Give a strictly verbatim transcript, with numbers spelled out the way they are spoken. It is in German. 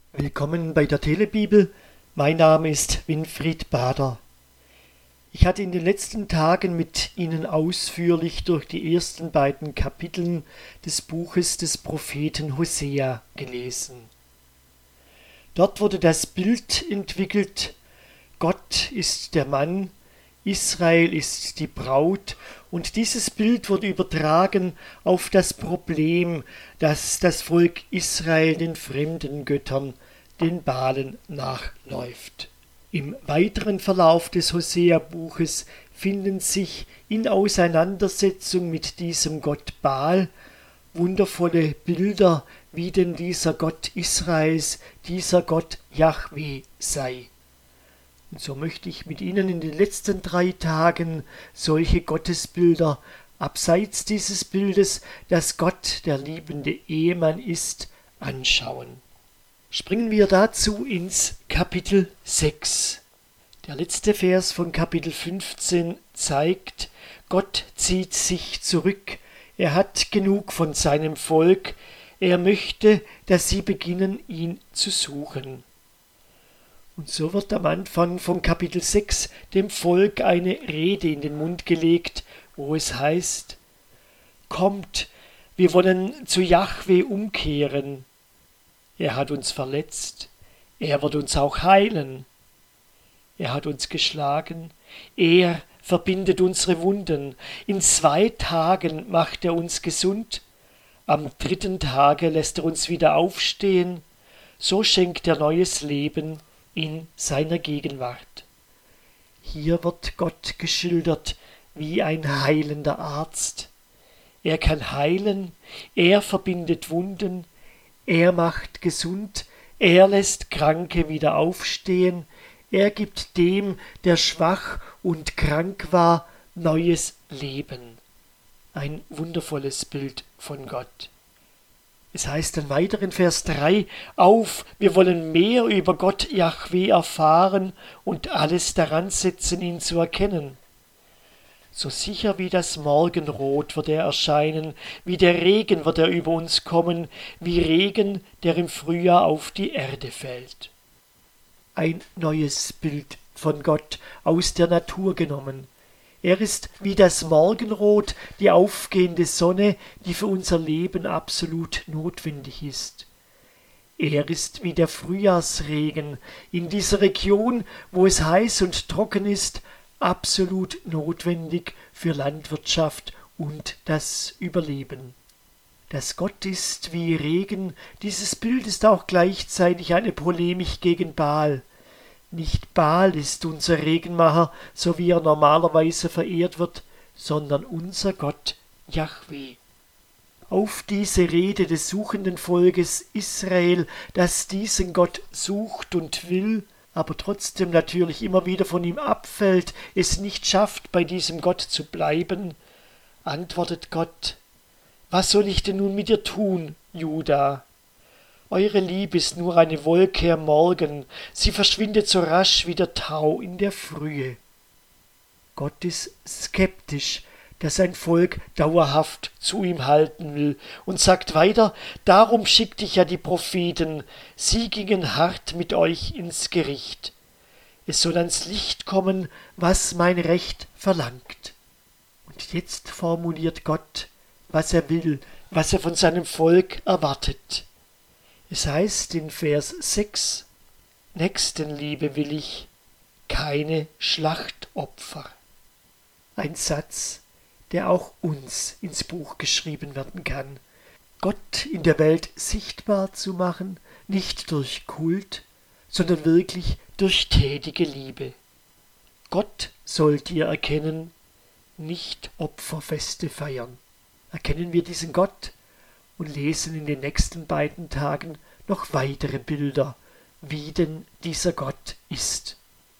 Willkommen bei der Telebibel. Mein Name ist Winfried Bader. Ich hatte in den letzten Tagen mit Ihnen ausführlich durch die ersten beiden Kapiteln des Buches des Propheten Hosea gelesen. Dort wurde das Bild entwickelt: Gott ist der Mann, Israel ist die Braut, und dieses Bild wurde übertragen auf das Problem, dass das Volk Israel den fremden Göttern, den Baalen, nachläuft. Im weiteren Verlauf des Hosea-Buches finden sich in Auseinandersetzung mit diesem Gott Baal wundervolle Bilder, wie denn dieser Gott Israels, dieser Gott Jahwe sei. Und so möchte ich mit Ihnen in den letzten drei Tagen solche Gottesbilder, abseits dieses Bildes, dass Gott der liebende Ehemann ist, anschauen. Springen wir dazu ins Kapitel sechs. Der letzte Vers von Kapitel fünfzehn zeigt, Gott zieht sich zurück, er hat genug von seinem Volk, er möchte, dass sie beginnen, ihn zu suchen. Und so wird am Anfang von Kapitel sechs dem Volk eine Rede in den Mund gelegt, wo es heißt: Kommt, wir wollen zu Jahwe umkehren. Er hat uns verletzt, er wird uns auch heilen. Er hat uns geschlagen, er verbindet unsere Wunden. In zwei Tagen macht er uns gesund, am dritten Tage lässt er uns wieder aufstehen. So schenkt er neues Leben in seiner Gegenwart. Hier wird Gott geschildert wie ein heilender Arzt. Er kann heilen, er verbindet Wunden, er macht gesund, er lässt Kranke wieder aufstehen, er gibt dem, der schwach und krank war, neues Leben. Ein wundervolles Bild von Gott. Es heißt dann weiter in Vers drei, auf, wir wollen mehr über Gott Jahwe erfahren und alles daran setzen, ihn zu erkennen. So sicher wie das Morgenrot wird er erscheinen, wie der Regen wird er über uns kommen, wie Regen, der im Frühjahr auf die Erde fällt. Ein neues Bild von Gott aus der Natur genommen. Er ist wie das Morgenrot, die aufgehende Sonne, die für unser Leben absolut notwendig ist. Er ist wie der Frühjahrsregen in dieser Region, wo es heiß und trocken ist, absolut notwendig für Landwirtschaft und das Überleben. Dass Gott ist wie Regen, dieses Bild ist auch gleichzeitig eine Polemik gegen Baal. Nicht Baal ist unser Regenmacher, so wie er normalerweise verehrt wird, sondern unser Gott Jahwe. Auf diese Rede des suchenden Volkes Israel, das diesen Gott sucht und will, aber trotzdem natürlich immer wieder von ihm abfällt, es nicht schafft, bei diesem Gott zu bleiben, antwortet Gott: Was soll ich denn nun mit dir tun, Juda? Eure Liebe ist nur eine Wolke am Morgen, sie verschwindet so rasch wie der Tau in der Frühe. Gott ist skeptisch, dass sein Volk dauerhaft zu ihm halten will, und sagt weiter: Darum schickte ich ja die Propheten, sie gingen hart mit euch ins Gericht. Es soll ans Licht kommen, was mein Recht verlangt. Und jetzt formuliert Gott, was er will, was er von seinem Volk erwartet. Es heißt in Vers sechs, Nächstenliebe will ich, keine Schlachtopfer. Ein Satz, der auch uns ins Buch geschrieben werden kann. Gott in der Welt sichtbar zu machen, nicht durch Kult, sondern wirklich durch tätige Liebe. Gott sollt ihr erkennen, nicht Opferfeste feiern. Erkennen wir diesen Gott und lesen in den nächsten beiden Tagen noch weitere Bilder, wie denn dieser Gott ist.